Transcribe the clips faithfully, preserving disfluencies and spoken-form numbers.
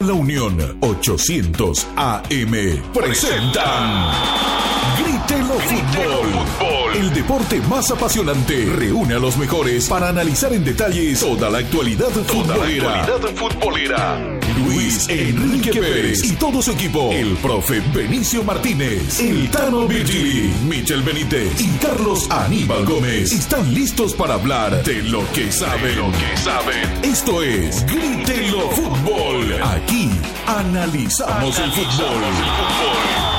La Unión ochocientos A M presentan Grítelo Fútbol. El deporte más apasionante reúne a los mejores para analizar en detalles toda la actualidad futbolera. futbolera. Luis Enrique Pérez y todo su equipo. El profe Benicio Martínez, el Tano Virgili, Michel Benítez y Carlos Aníbal Gómez están listos para hablar de lo que saben. Lo que saben. Esto es Grítelo Fútbol. Aquí analizamos, analizamos el fútbol. El fútbol.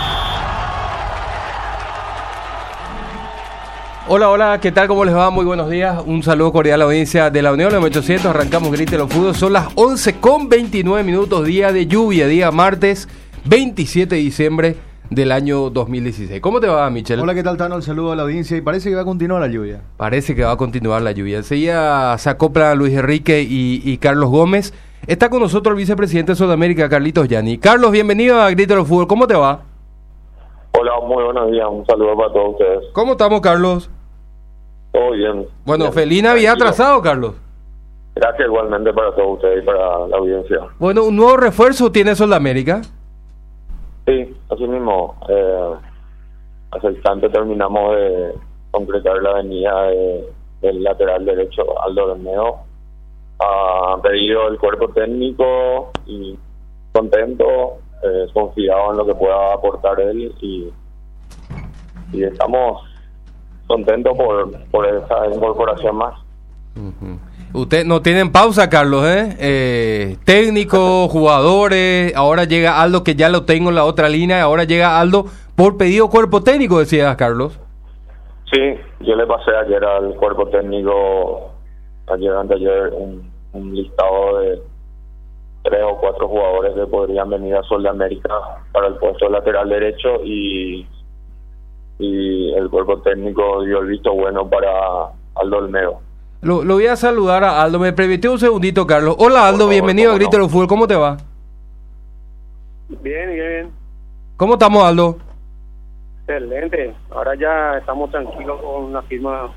Hola, hola, ¿qué tal? ¿Cómo les va? Muy buenos días. Un saludo cordial a la audiencia de la Unión M ochocientos. Arrancamos Grítelo Fútbol. Son las once con veintinueve minutos, día de lluvia, día martes veintisiete de diciembre del año dos mil dieciséis. ¿Cómo te va, Michel? Hola, ¿qué tal, Tano? El saludo a la audiencia y parece que va a continuar la lluvia. Parece que va a continuar la lluvia. Enseguida se acoplan Luis Enrique y, y Carlos Gómez. Está con nosotros el vicepresidente de Sudamérica, Carlitos Gianni. Carlos, bienvenido a Grítelo Fútbol. ¿Cómo te va? Hola, muy buenos días. Un saludo para todos ustedes. ¿Cómo estamos, Carlos? Todo bien. Bueno, bien. feliz Navidad atrasado, Carlos. Gracias igualmente para todos ustedes y para la audiencia. Bueno, ¿un nuevo refuerzo tiene Sudamérica? Sí, así mismo. Eh, hace instante terminamos de concretar la venida de, del lateral derecho, Aldo Bermeo. Ha pedido el cuerpo técnico y contento, eh, confiado en lo que pueda aportar él y, y estamos contento por, por esa incorporación más. Uh-huh. Usted no tienen pausa, Carlos, ¿eh? eh técnico, jugadores, ahora llega Aldo, que ya lo tengo en la otra línea, ahora llega Aldo por pedido cuerpo técnico, decías, Carlos. Sí, yo le pasé ayer al cuerpo técnico, ayer anteayer, un, un listado de tres o cuatro jugadores que podrían venir a Sudamérica para el puesto de lateral derecho y y el cuerpo técnico dio el visto bueno para Aldo Olmedo. Lo, lo voy a saludar a Aldo. Me permitió un segundito, Carlos. Hola, Aldo, favor, bienvenido a Grítelo no. Fútbol. ¿Cómo te va? Bien, bien. ¿Cómo estamos, Aldo? Excelente. Ahora ya estamos tranquilos con la firma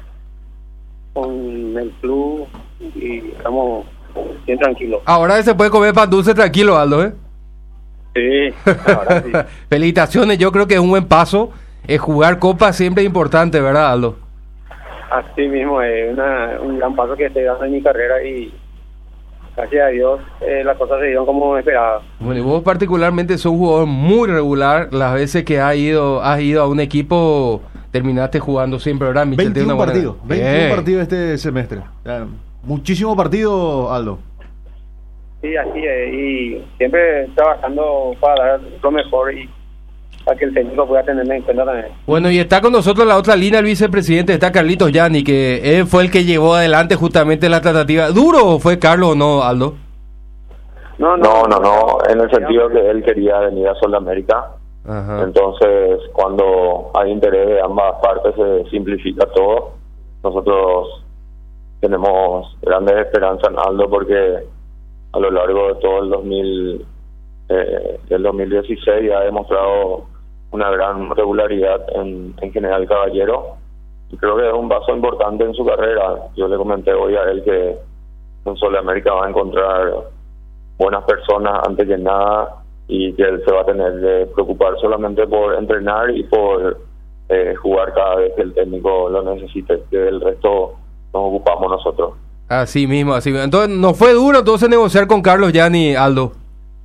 con el club y estamos bien tranquilos. Ahora se puede comer pan dulce tranquilo, Aldo, ¿eh? Sí, ahora sí. Felicitaciones, yo creo que es un buen paso. Es jugar Copa siempre es importante, ¿verdad, Aldo? Así mismo, es una, un gran paso que estoy dando en mi carrera y gracias a Dios eh, las cosas se dieron como esperaba. Bueno, y vos particularmente sos un jugador muy regular. Las veces que has ido has ido a un equipo, terminaste jugando siempre, ¿verdad, Michel? veintiún partidos, veintiún partidos este semestre. Ya, muchísimo partido, Aldo. Sí, así es, y siempre trabajando para dar lo mejor y para que el técnico pueda tenerme en cuenta también. Bueno, y está con nosotros la otra línea, el vicepresidente, está Carlitos Gianni, que él fue el que llevó adelante justamente la tratativa. ¿Duro fue Carlos o no, Aldo? No, no, no, no, en el sentido que él quería venir a Sudamérica. Ajá. Entonces, cuando hay interés de ambas partes, se simplifica todo. Nosotros tenemos grandes esperanzas en Aldo porque a lo largo de todo el dos mil, eh, del dos mil dieciséis ha demostrado una gran regularidad en, en General Caballero y creo que es un paso importante en su carrera. Yo le comenté hoy a él que en Sudamérica va a encontrar buenas personas antes que nada y que él se va a tener que preocupar solamente por entrenar y por eh, jugar cada vez que el técnico lo necesite, que el resto nos ocupamos nosotros. Así mismo, así mismo. Entonces, ¿no fue duro entonces negociar con Carlos Gianni, Aldo?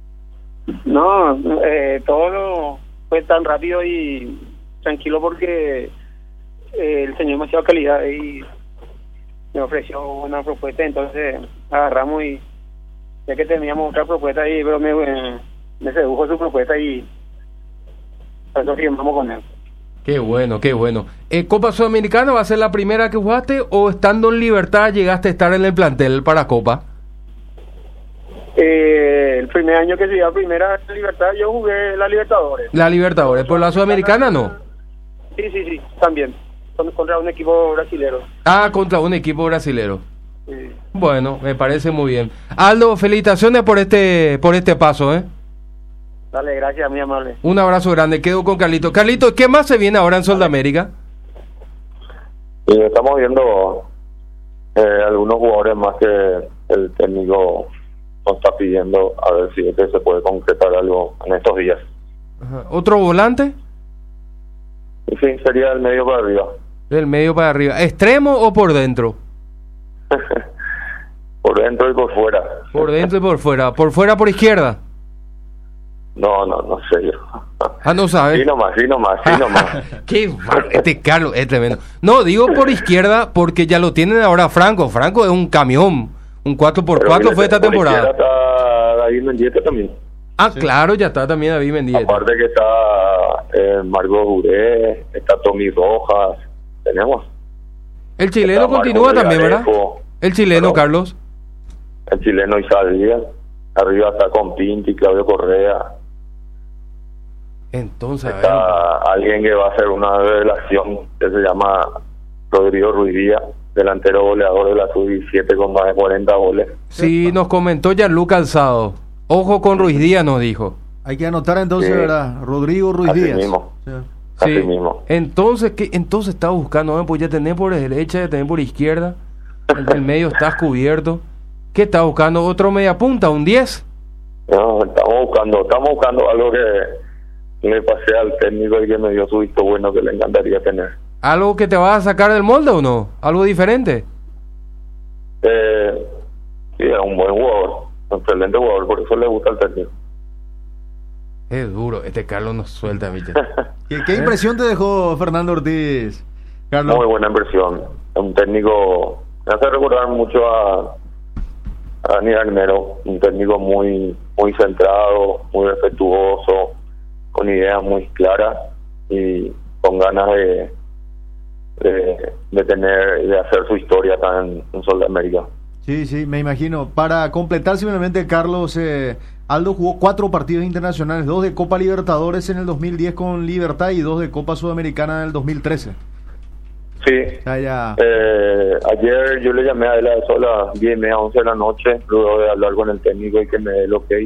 No, eh, todo lo fue tan rápido y tranquilo porque eh, el señor demasiada calidad y me ofreció una propuesta, entonces agarramos y ya que teníamos otra propuesta ahí, pero me, me sedujo su propuesta y por eso firmamos con él. Qué bueno, qué bueno. ¿Eh, ¿Copa Sudamericana va a ser la primera que jugaste o estando en Libertad llegaste a estar en el plantel para Copa? Eh, el primer año que llegué a primera Libertad yo jugué la Libertadores. La Libertadores, ¿por la Sudamericana no? Sí, sí, sí, también. Contra un equipo brasilero. Ah, contra un equipo brasilero. Sí. Bueno, me parece muy bien. Aldo, felicitaciones por este por este paso, ¿eh? Dale, gracias, muy amable. Un abrazo grande, quedo con Carlito. Carlito, ¿qué más se viene ahora en Sudamérica? Sí, estamos viendo eh, algunos jugadores más que el técnico nos está pidiendo a ver si es que se puede concretar algo en estos días. Ajá. ¿Otro volante? Y sí, sería del medio para arriba. Del medio para arriba. ¿Extremo o por dentro? Por dentro y por fuera. Por dentro y por fuera. ¿Por fuera por izquierda? No, no, no sé yo. Ah, no sabes. Sí nomás, sí nomás, sí nomás. Qué mal, este Carlos es tremendo. No, digo por izquierda porque ya lo tienen ahora Franco. Franco es un camión. Un cuatro por cuatro fue esta temporada. Está David Mendieta también. Ah, Sí. Claro, ya está también David Mendieta. Aparte que está eh, Margot Juré, está Tommy Rojas, tenemos. El chileno Está continúa Marco también, ¿verdad? Villarejo. El chileno, Perdón. Carlos. El chileno Isaac Díaz, arriba está con Pinti, Claudio Correa, Entonces, a ver. está alguien que va a hacer una revelación que se llama Rodrigo Ruiz Díaz, delantero goleador de la sub diecisiete con más de cuarenta goles. Sí, nos comentó Gianluca Calzado. Ojo con Ruiz Díaz, nos dijo. Hay que anotar entonces, Sí. ¿verdad? Rodrigo Ruiz Así Díaz. mismo. Sí. Así Sí. mismo. Entonces, ¿qué? Entonces está buscando, ¿no? Pues ya tenés por derecha, ya tenés por izquierda. En el medio estás cubierto. ¿Qué está buscando? ¿Otro media punta? ¿Un diez? No, estamos buscando, estamos buscando algo que le pasé al técnico y que me dio su visto bueno que le encantaría tener. ¿Algo que te vas a sacar del molde o no? ¿Algo diferente? Eh, sí, es un buen jugador, un excelente jugador, por eso le gusta al técnico. Es duro, este Carlos nos suelta, Michel. ¿Qué, qué impresión te dejó Fernando Ortiz, Carlos? Muy buena inversión. Es un técnico, me hace recordar mucho a, a Dani Armero, un técnico muy muy centrado, muy respetuoso, con ideas muy claras y con ganas de de, de tener, de hacer su historia acá en, en Sol de América. Sí, sí, me imagino. Para completar simplemente, Carlos, eh, Aldo jugó cuatro partidos internacionales, dos de Copa Libertadores en el dos mil diez con Libertad y dos de Copa Sudamericana en el dos mil trece. Sí. O sea, ya... Eh, ayer yo le llamé a él a eso a las diez y media, once de la noche, luego de hablar con el técnico y que me dé el ok.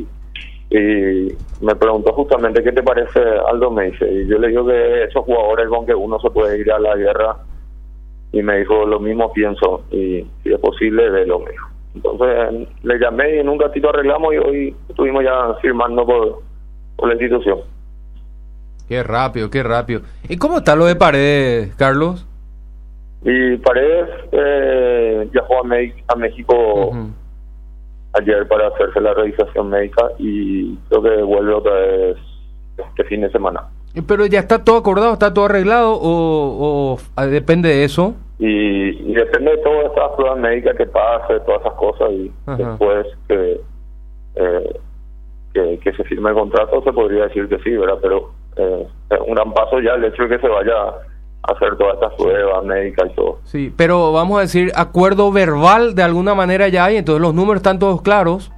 Y me preguntó justamente qué te parece, Aldo, me dice. Y yo le digo que esos jugadores con que uno se puede ir a la guerra. Y me dijo, lo mismo pienso. Y si es posible, de lo mismo. Entonces le llamé y en un ratito arreglamos y hoy estuvimos ya firmando por, por la institución. Qué rápido, qué rápido. ¿Y cómo está lo de Paredes, Carlos? Y Paredes eh, viajó a, Me- a México Uh-huh. ayer para hacerse la revisación médica y creo que vuelve otra vez este fin de semana. Pero ya está todo acordado, está todo arreglado o, o ah, depende de eso. Y, y depende de todas estas pruebas médicas que pase, todas esas cosas y Ajá. después que, eh, que que se firme el contrato se podría decir que sí, ¿verdad? Pero eh, es un gran paso ya el hecho de que se vaya a hacer todas estas pruebas médicas y todo. Sí, pero vamos a decir, acuerdo verbal de alguna manera ya hay, entonces los números están todos claros.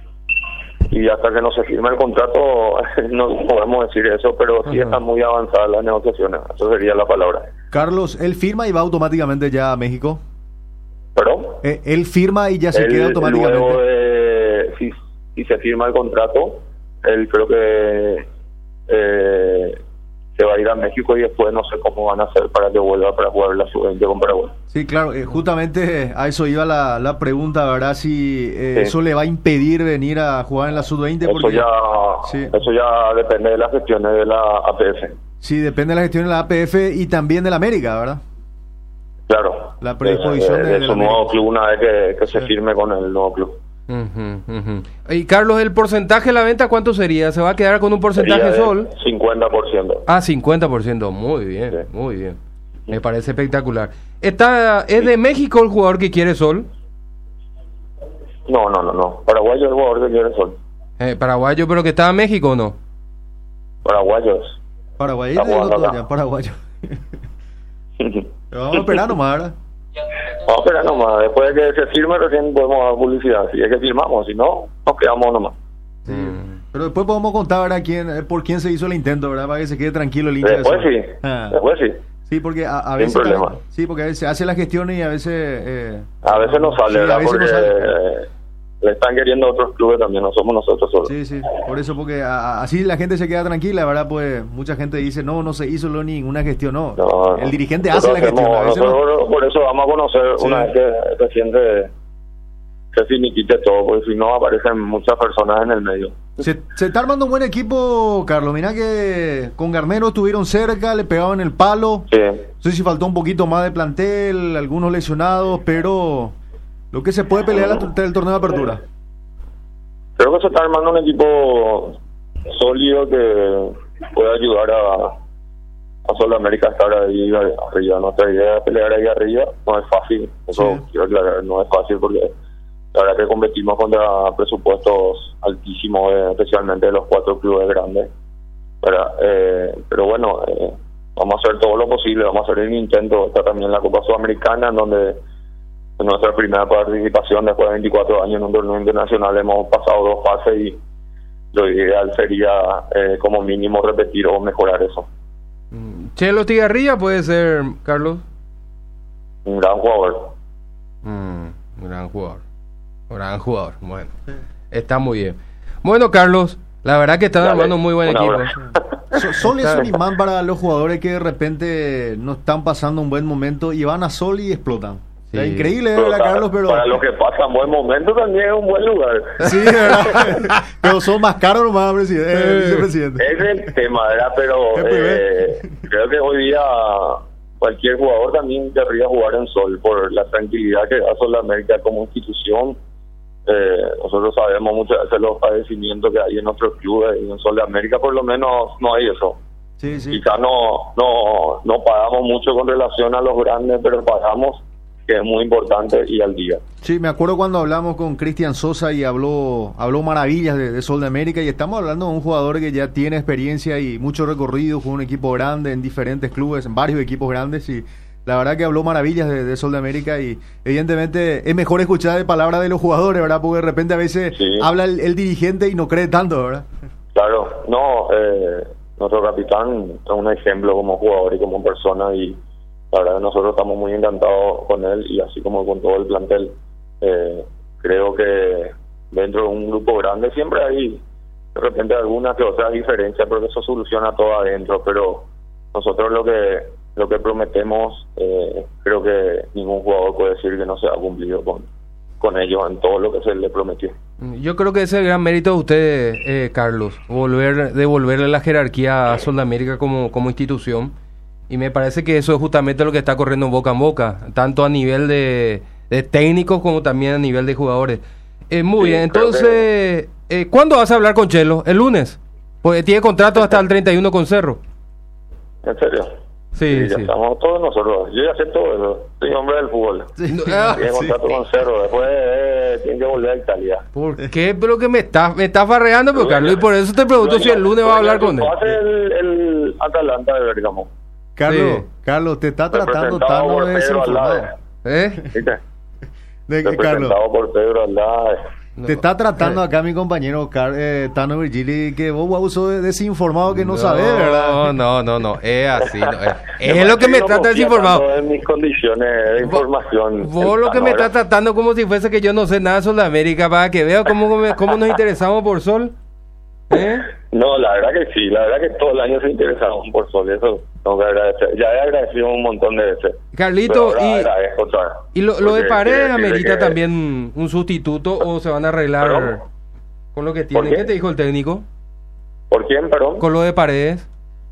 Y hasta que no se firme el contrato no podemos decir eso, pero sí Ajá. están muy avanzadas las negociaciones, eso sería la palabra. Carlos, él firma y va automáticamente ya a México. ¿Perdón? Eh, él firma y ya se Él, queda automáticamente. luego de, si, si se firma el contrato, él creo que eh, se va a ir a México y después no sé cómo van a hacer para que vuelva para jugar la sub veinte con Paraguay. Sí, claro, eh, justamente a eso iba la, la pregunta, ¿verdad? Si eh, Sí. eso le va a impedir venir a jugar en la sub veinte. Eso Porque ya Sí. eso ya depende de las gestiones de la A P F. sí, depende de la gestión de la A P F y también de la América, ¿verdad? Claro. La predisposición de, de- de de su la nuevo América. club una vez que, que se Sí. firme con el nuevo club. Ujú, ujú. Y Carlos, ¿el porcentaje de la venta cuánto sería? ¿Se va a quedar con un porcentaje Sería de Sol? cincuenta por ciento. Ah, cincuenta por ciento. Muy bien, Sí. muy bien. Me parece espectacular. Está, ¿Es de México el jugador que quiere Sol? No, no, no, no. Paraguayo es el jugador que quiere Sol. Eh, paraguayo, pero que está en México o no. Paraguayos. Paraguay, Está te digo jugando todo acá. ya, paraguayo. Pero vamos a esperar nomás, ¿verdad? Vamos a esperar nomás. Después de que se firme recién podemos dar publicidad. Si es que firmamos, si no, nos quedamos nomás. Sí. Mm. Pero después podemos contar, ¿verdad? Quién, eh, por quién se hizo el intento, ¿verdad? Para que se quede tranquilo el hincha. de Después Sol. sí. Ah. Después sí. Sí, porque a, a Sin veces... problema. Sí, porque a veces hace las gestiones y a veces... Eh, A veces no sale, sí, a ¿verdad? veces no Porque sale. eh, le están queriendo otros clubes también, no somos nosotros solos. Sí, sí, por eso, porque a- a- así la gente se queda tranquila, ¿verdad? Pues mucha gente dice, no, no se hizo lo ninguna gestión, no. No, el dirigente nosotros hace la gestión. hacemos- A veces no. nosotros por eso vamos a conocer Sí. una vez que recién se, se finiquite todo, porque si no aparecen muchas personas en el medio. Se, se está armando un buen equipo, Carlos. Mirá que con Garnero estuvieron cerca, le pegaban el palo. Sí. No sé si faltó un poquito más de plantel, algunos lesionados, pero lo que se puede pelear el, el torneo de apertura. Creo que se está armando un equipo sólido que puede ayudar a, a Sudamérica a estar ahí arriba. Nuestra idea de pelear ahí arriba no es fácil, eso sí. Quiero aclarar, no es fácil porque la verdad que competimos contra presupuestos altísimos, eh, especialmente de los cuatro clubes grandes. ¿Verdad? Eh, pero bueno, eh, vamos a hacer todo lo posible, vamos a hacer el intento. Está también la Copa Sudamericana, en donde en nuestra primera participación después de veinticuatro años en un torneo internacional hemos pasado dos fases y lo ideal sería eh, como mínimo repetir o mejorar eso. Chelo Tigarrilla puede ser, Carlos. Un gran jugador. Mm, un gran jugador. Un gran jugador. Bueno, sí. Está muy bien. Bueno, Carlos, la verdad que están armando un muy buen equipo. Sol es un imán para los jugadores que de repente no están pasando un buen momento y van a Sol y explotan. Sí. O sea, increíble, pero, ¿verdad, Carlos? Pero para los que pasan buen momento también es un buen lugar. Sí, ¿verdad? Pero son más caros nomás, presidente, eh, vicepresidente. Es el tema, ¿verdad? Pero eh, creo que hoy día cualquier jugador también querría jugar en Sol por la tranquilidad que da Sudamérica como institución. Eh, nosotros sabemos muchas veces los padecimientos que hay en nuestros clubes y en Sol de América por lo menos no hay eso. Sí, sí. Quizá no, no, no pagamos mucho con relación a los grandes, pero pagamos, que es muy importante y al día. Sí, me acuerdo cuando hablamos con Cristian Sosa y habló habló maravillas de, de Sol de América, y estamos hablando de un jugador que ya tiene experiencia y mucho recorrido con un equipo grande en diferentes clubes, en varios equipos grandes, y la verdad que habló maravillas de, de Sol de América. Y evidentemente es mejor escuchar de palabras de los jugadores, ¿verdad? Porque de repente a veces sí. habla el, el dirigente y no cree tanto, ¿verdad? Claro, no, eh, nuestro capitán es un ejemplo como jugador y como persona, y la verdad que nosotros estamos muy encantados con él, y así como con todo el plantel. Eh, creo que dentro de un grupo grande siempre hay de repente alguna que otra diferencia, pero eso soluciona todo adentro. Pero nosotros lo que lo que prometemos, eh, creo que ningún jugador puede decir que no se ha cumplido con, con ellos en todo lo que se le prometió. Yo creo que ese es el gran mérito de usted, eh, Carlos, volver devolverle la jerarquía a Sudamérica como, como institución. Y me parece que eso es justamente lo que está corriendo boca en boca, tanto a nivel de, de técnicos como también a nivel de jugadores. Eh, muy sí, bien, entonces, que... eh, ¿cuándo vas a hablar con Chelo? ¿El lunes? Porque tiene contrato hasta el treinta y uno con Cerro. ¿En serio? Sí, sí, ya sí. Estamos todos nosotros. Yo ya sé todo eso. Soy hombre del fútbol. Sí. Tiene contrato sí. con Cerro. Después eh, tiene que volver a Italia. ¿Por qué? Pero que me estás me está farreando, pero, Carlos, y por eso te pregunto si el lunes va a hablar con él. Hace el, el Atalanta de Bergamo. Carlos, sí. Carlos, te está tratando tan de desinformado. ¿Eh? ¿Viste? De que, Carlos. por Pedro Aldade. No. Te está tratando acá mi compañero Car eh, Tano Virgili, que vos uso de desinformado que no, no sabés, ¿verdad? No, no, no, es así. No, es es lo que me trata de desinformado. En mis condiciones de información. Vos, vos lo que me estás tratando como si fuese que yo no sé nada de Sudamérica, para que vea cómo, cómo nos interesamos por Sol. ¿Eh? No, la verdad que sí, la verdad que todo el año se interesaron por Sol, eso tengo que agradecer. Ya he agradecido un montón de veces. Carlito, y, otra, y lo, lo de Paredes amerita que... también un sustituto, o se van a arreglar ¿Perdón? con lo que tiene. ¿Qué? ¿Qué te dijo el técnico? ¿Por quién, perdón? Con lo de Paredes.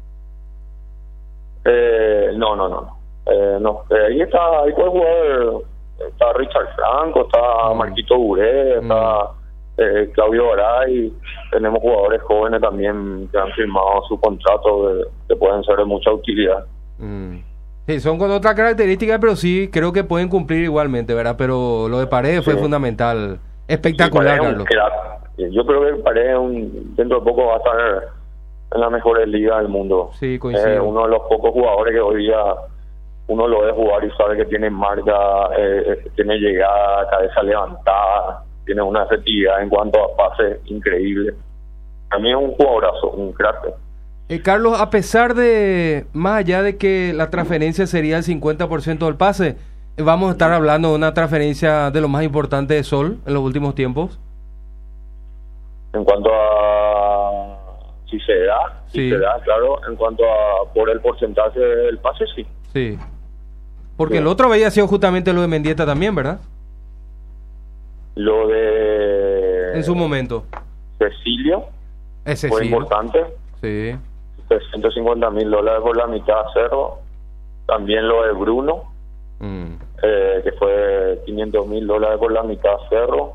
Eh, no, no, no. Eh, no. Eh, ahí está, ahí puede jugar, está Richard Franco, está mm. Marquito Duré, está... Mm. Eh, Claudio Garay, tenemos jugadores jóvenes también que han firmado su contrato de, que pueden ser de mucha utilidad. Mm. Sí, son con otras características, pero sí creo que pueden cumplir igualmente, ¿verdad? Pero lo de Paredes sí. fue fundamental, espectacular, sí, Carlos. Yo creo que Paredes un, dentro de poco va a estar en las mejores ligas del mundo. Sí, coincido. Es uno de los pocos jugadores que hoy día uno lo ve jugar y sabe que tiene marca, eh, tiene llegada, cabeza levantada, tiene una efectividad en cuanto a pases increíble. A mí es un jugadorazo, un crack. Eh, Carlos, a pesar de, más allá de que la transferencia sería el cincuenta por ciento del pase, ¿vamos a estar hablando de una transferencia de lo más importante de Sol en los últimos tiempos? En cuanto a si se da, si sí. se da, claro. En cuanto a por el porcentaje del pase, sí. Sí. Porque sí. el otro había sido justamente lo de Mendieta también, ¿verdad? Lo de... En su momento. Cecilio. Ese fue sí. importante. Sí. trescientos cincuenta mil dólares por la mitad a Cerro. También lo de Bruno, mm. eh, que fue quinientos mil dólares por la mitad a Cerro.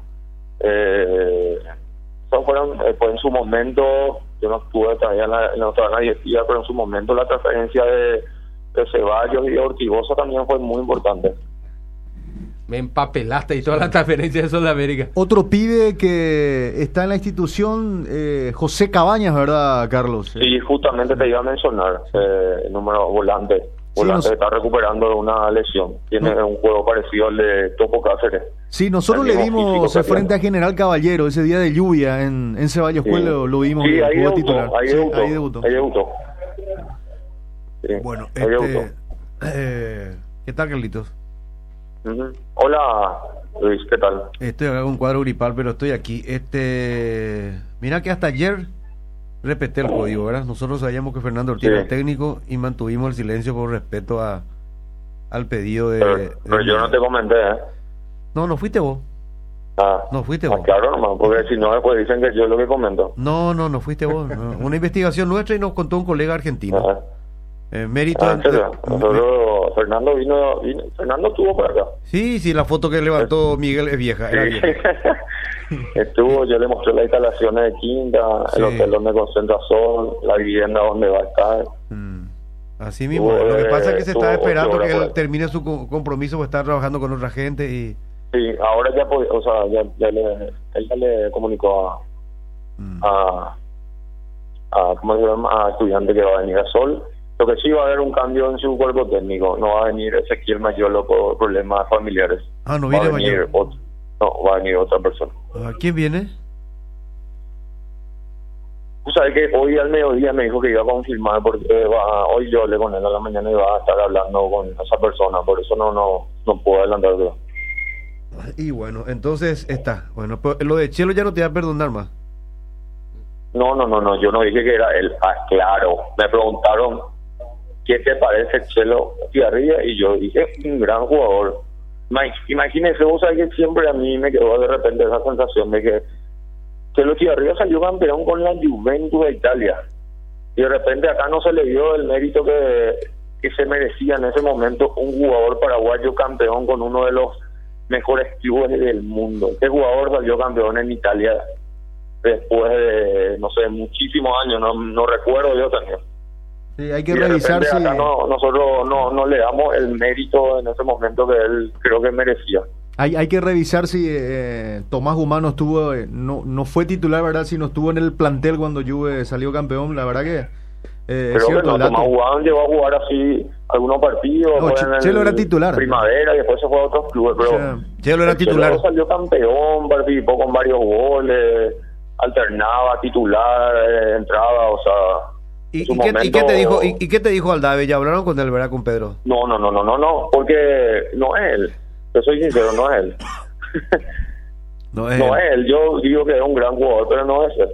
Eh, eso fueron, eh, pues en su momento, yo no estuve todavía en la, en la otra directiva, pero en su momento la transferencia de, de Ceballos y de Ortigosa también fue muy importante. Me empapelaste y toda la transferencia de Sudamérica. Otro pibe que está en la institución, eh, José Cabañas, ¿verdad, Carlos? Sí, justamente te iba a mencionar, eh, el número volante. Volante sí, nos... está recuperando de una lesión. Tiene no. un juego parecido al de Topo Cáceres. Sí, nosotros le vimos frente a General Caballero ese día de lluvia en, en Ceballos. Sí. Lo, lo vimos. Sí, ahí debutó, titular. Ahí, sí debutó, ahí debutó. Ahí debutó. Sí, bueno, ahí este, debutó. Eh, ¿Qué tal, Carlitos? Uh-huh. Hola, Luis, ¿qué tal? Estoy acá con un cuadro gripal, pero estoy aquí. Este, mira que hasta ayer respeté el código, ¿verdad? Nosotros sabíamos que Fernando Ortiz sí. era el técnico y mantuvimos el silencio por respeto a al pedido de... Pero, pero de, yo no te comenté, ¿eh? No, no fuiste vos. Ah, no fuiste ah, vos. Claro, hermano, porque si no después dicen que yo lo que comento. No, no, no fuiste vos. No. Una investigación nuestra y nos contó un colega argentino. Ajá. Eh, mérito ah, de, de, Nosotros, me, Fernando vino, vino, Fernando estuvo por acá. Sí, sí, la foto que levantó Miguel es vieja, era sí. vieja. Estuvo, yo le mostré las instalaciones de Quinta, sí. el hotel donde concentra Sol, la vivienda donde va a estar. Mm. Así mismo, estuvo, lo que pasa es que se está esperando que él termine su compromiso por estar trabajando con otra gente y... Sí, ahora ya, o sea, ya, ya le, él ya le comunicó a, mm. a, a, ¿cómo se llama? A estudiante que va a venir a Sol. Lo que sí va a haber un cambio en su cuerpo técnico. No va a venir Ezequiel Mayolo por problemas familiares. Ah, no viene va a venir otro, No, va a venir otra persona. ¿Quién viene? Tú sabes que hoy al mediodía me dijo que iba a confirmar, porque va, hoy yo hablé con él a la mañana y va a estar hablando con esa persona. Por eso no no no puedo adelantarlo. Y bueno, entonces está. Bueno, pero lo de Chelo ya no te va a perdonar más. No, no, no, no. Yo no dije que era él. Ah, claro. Me preguntaron ¿qué te parece Chelo Tiarría? Y yo dije, un gran jugador. Imagínese, vos sabés que siempre a mí me quedó de repente esa sensación de que Chelo Tiarría salió campeón con la Juventus de Italia. Y de repente acá no se le dio el mérito que, que se merecía en ese momento un jugador paraguayo campeón con uno de los mejores clubes del mundo. Este jugador salió campeón en Italia después de, no sé, muchísimos años, no, no recuerdo yo también. Sí, hay que revisar si... Acá no, nosotros no, no le damos el mérito en ese momento que él creo que merecía. Hay, hay que revisar si eh, Tomás Guzmán no estuvo, eh, no, no fue titular, ¿verdad? Si no estuvo en el plantel cuando Juve salió campeón, la verdad que... Eh, creo que no, Tomás Guzmán llegó a jugar así algunos partidos. No, Ch- Chelo era titular. Primavera y después se fue a otros clubes, pero... O sea, Chelo era titular. Chelo salió campeón, participó con varios goles, alternaba, titular, eh, entraba, o sea... ¿Y, y, qué, momento... ¿Y qué te dijo y, y qué te dijo Aldave? ¿Ya hablaron con él, verdad, con Pedro? No, no, no, no, no, no, porque no es él. Yo soy sincero, no es él. no es no él. es él. Yo digo que es un gran jugador, pero no es él.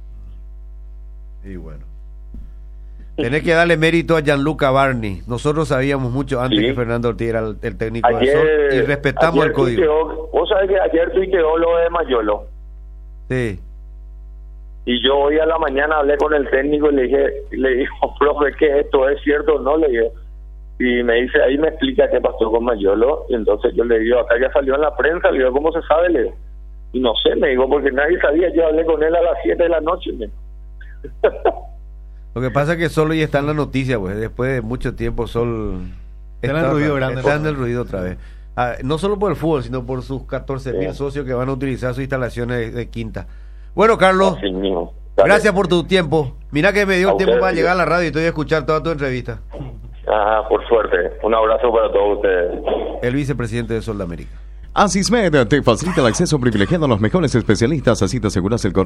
Y bueno. Tenés que darle mérito a Gianluca Barni. Nosotros sabíamos mucho antes sí. que Fernando Ortiz era el, el técnico ayer, de Sol y respetamos el código. Tuiteó, vos sabés que ayer tuiteó lo de Mayolo. Sí. Y yo hoy a la mañana hablé con el técnico y le dije, le dijo, profe, ¿qué esto es cierto o no? Le dije, y me dice, ahí me explica qué pasó con Mayolo. Y entonces yo le digo, acá ya salió en la prensa, le digo, ¿cómo se sabe? Le digo, y no sé, me digo, porque nadie sabía, yo hablé con él a las siete de la noche. Me... Lo que pasa es que Sol ya está en la noticia, pues, después de mucho tiempo Sol está, está en el ruido grande. Está en el ruido otra vez. Ah, no solo por el fútbol, sino por sus catorce mil sí. socios que van a utilizar sus instalaciones de, de Quinta. Bueno, Carlos, sí, gracias por tu tiempo. Mira que me dio a tiempo ustedes, para llegar a la radio y estoy a escuchar toda tu entrevista. Ah, por suerte. Un abrazo para todos ustedes. El vicepresidente de Sol de América. Asismed te facilita el acceso privilegiado a los mejores especialistas, así te aseguras el